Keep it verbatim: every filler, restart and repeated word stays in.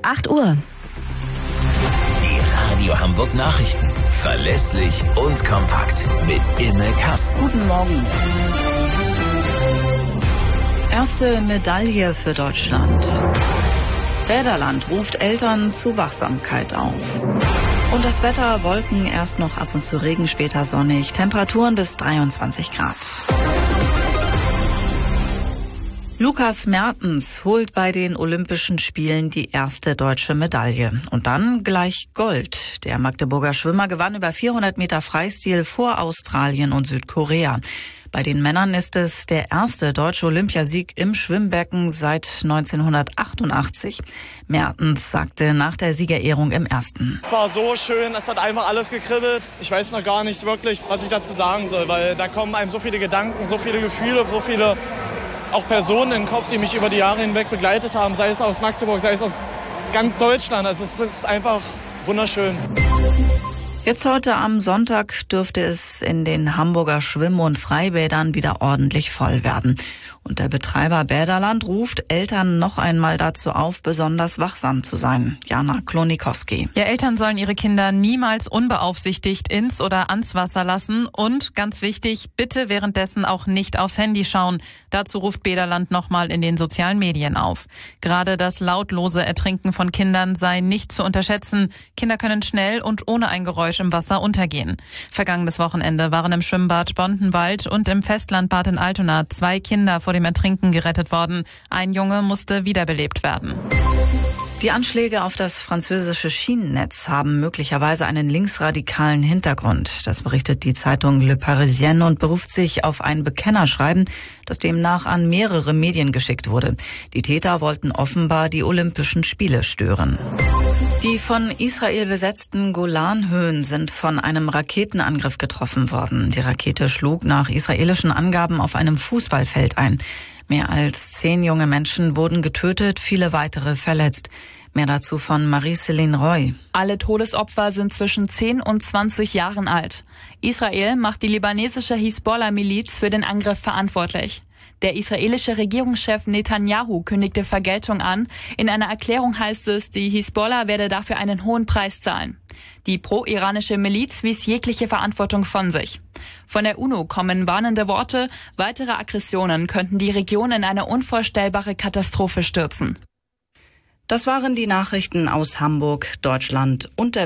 acht Uhr. Die Radio Hamburg Nachrichten. Verlässlich und kompakt. Mit Imme Kasten. Guten Morgen. Erste Medaille für Deutschland. Bäderland ruft Eltern zu Wachsamkeit auf. Und das Wetter, Wolken, erst noch ab und zu Regen, später sonnig. Temperaturen bis dreiundzwanzig Grad. Lukas Mertens holt bei den Olympischen Spielen die erste deutsche Medaille. Und dann gleich Gold. Der Magdeburger Schwimmer gewann über vierhundert Meter Freistil vor Australien und Südkorea. Bei den Männern ist es der erste deutsche Olympiasieg im Schwimmbecken seit neunzehnhundertachtundachtzig. Mertens sagte nach der Siegerehrung im Ersten: Es war so schön, es hat einfach alles gekribbelt. Ich weiß noch gar nicht wirklich, was ich dazu sagen soll, weil da kommen einem so viele Gedanken, so viele Gefühle, so viele auch Personen in den Kopf, die mich über die Jahre hinweg begleitet haben, sei es aus Magdeburg, sei es aus ganz Deutschland. Also es ist einfach wunderschön. Jetzt heute am Sonntag dürfte es in den Hamburger Schwimm- und Freibädern wieder ordentlich voll werden. Und der Betreiber Bäderland ruft Eltern noch einmal dazu auf, besonders wachsam zu sein. Jana Klonikowski. Ja, Eltern sollen ihre Kinder niemals unbeaufsichtigt ins oder ans Wasser lassen. Und ganz wichtig, bitte währenddessen auch nicht aufs Handy schauen. Dazu ruft Bäderland nochmal in den sozialen Medien auf. Gerade das lautlose Ertrinken von Kindern sei nicht zu unterschätzen. Kinder können schnell und ohne ein Geräusch im Wasser untergehen. Vergangenes Wochenende waren im Schwimmbad Bondenwald und im Festlandbad in Altona zwei Kinder vor dem Ertrinken gerettet worden. Ein Junge musste wiederbelebt werden. Die Anschläge auf das französische Schienennetz haben möglicherweise einen linksradikalen Hintergrund. Das berichtet die Zeitung Le Parisien und beruft sich auf ein Bekennerschreiben, das demnach an mehrere Medien geschickt wurde. Die Täter wollten offenbar die Olympischen Spiele stören. Die von Israel besetzten Golanhöhen sind von einem Raketenangriff getroffen worden. Die Rakete schlug nach israelischen Angaben auf einem Fußballfeld ein. Mehr als zehn junge Menschen wurden getötet, viele weitere verletzt. Mehr dazu von Marie-Céline Roy. Alle Todesopfer sind zwischen zehn und zwanzig Jahren alt. Israel macht die libanesische Hisbollah-Miliz für den Angriff verantwortlich. Der israelische Regierungschef Netanyahu kündigte Vergeltung an. In einer Erklärung heißt es, die Hisbollah werde dafür einen hohen Preis zahlen. Die pro-iranische Miliz wies jegliche Verantwortung von sich. Von der UNO kommen warnende Worte. Weitere Aggressionen könnten die Region in eine unvorstellbare Katastrophe stürzen. Das waren die Nachrichten aus Hamburg, Deutschland und der Welt.